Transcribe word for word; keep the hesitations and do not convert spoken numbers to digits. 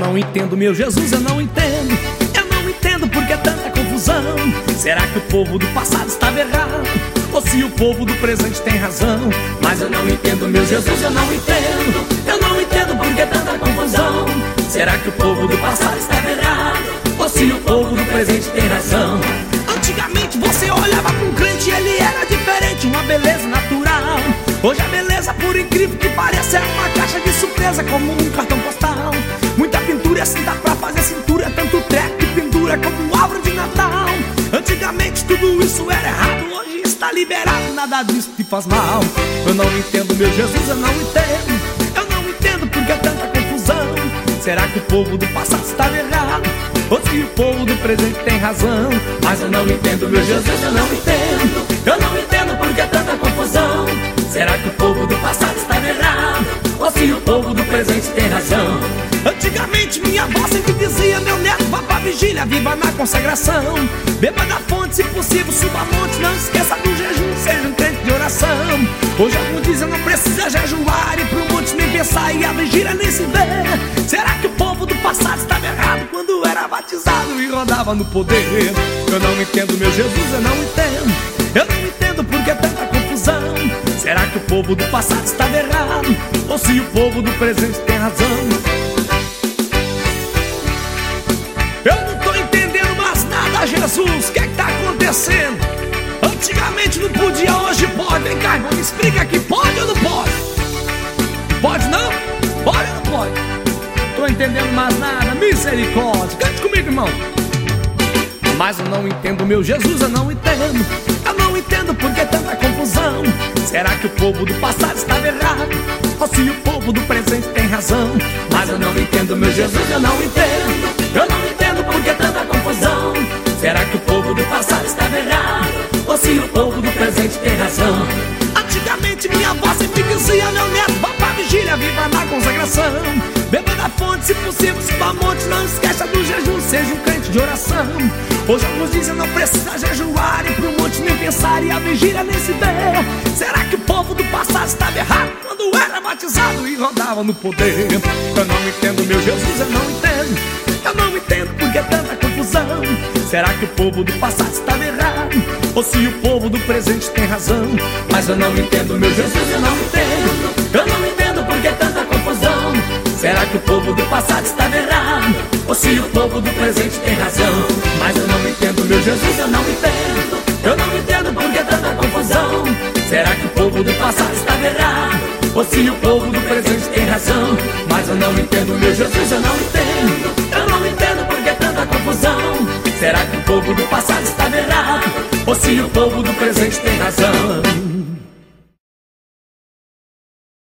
não entendo, meu Jesus, eu não entendo. Eu não entendo porque é tanta confusão. Será que o povo do passado estava errado? Ou se o povo do presente tem razão? Mas eu não entendo, meu Jesus, eu não entendo. Eu não entendo porque é tanta confusão. Será que o povo do passado estava errado? Ou se o povo do presente tem razão? Antigamente você olhava para um crente e ele era diferente, uma beleza natural. Hoje a beleza, por incrível que pareça, é uma caixa de surpresa como um cartão postal. Muita pintura e assim dá pra fazer cintura, tanto treco e pintura como árvore de Natal. Antigamente tudo isso era errado, hoje está liberado, nada disso te faz mal. Eu não entendo, meu Jesus, eu não entendo. Eu não entendo porque é tanta confusão. Será que o povo do passado estava errado? Ou se o povo do presente tem razão? Mas eu não entendo, meu Jesus, eu não entendo. Eu não entendo porque é tanta confusão. Será que o povo do passado estava errado? Ou se o povo do presente tem razão? Antigamente minha avó sempre dizia: meu neto, vá pra vigília, viva na consagração. Beba da fonte, se possível suba a monte. Não esqueça do jejum, seja um crente de oração. Hoje alguns dizem não precisa jejuar, e pro monte nem pensar, e a vigília nem se vê. Será que o povo do passado estava errado quando era batizado e rodava no poder? Eu não entendo, meu Jesus, eu não entendo. Eu não entendo porque é tanta confusão. Será que o povo do passado estava errado? Ou se o povo do presente tem razão? Eu não tô entendendo mais nada, Jesus. O que é que tá acontecendo? Antigamente não podia, hoje pode. Vem cá, irmão, me explica aqui, pode ou não pode? Pode não? Pode ou não pode? Tô entendendo mais nada, misericórdia. Cante comigo, irmão. Mas eu não entendo, meu Jesus, eu não entendo. Eu não entendo porque tanta confusão. Será que o povo do passado estava errado? Ou se o povo do presente tem razão? Mas eu não entendo, meu Jesus, eu não entendo. Eu não entendo porque tanta confusão. Será que o povo do passado estava errado? Ou se o povo do presente tem razão? Antigamente minha avó sempre dizia: meu neto, vá pra vigília, viva na consagração. Beba da fonte, se possível suba a monte. Não esqueça do jejum, seja um crente de oração. Hoje alguns dizem não precisa jejuar, e pro monte nem pensar, e a vigília nem se vê. Será que o povo do passado estava errado quando era batizado e rodava no poder? Eu não entendo, meu Jesus, eu não entendo. Eu não entendo porque é tanta confusão. Será que o povo do passado estava errado? Ou se o povo do presente tem razão? Mas eu não entendo, meu Jesus, eu não entendo. Eu não entendo porque é tanta confusão. Será que o povo do passado estava errado? Ou se o povo do presente tem razão? Mas eu não entendo, meu Jesus, eu não entendo. Eu não entendo porque é tanta confusão. Será que o povo do passado estava errado? Ou se o povo do presente tem razão? Mas eu não entendo, meu Jesus, eu não entendo. Eu não entendo porque é tanta confusão. Será que o povo do passado estava errado? Ou se o povo do presente tem razão?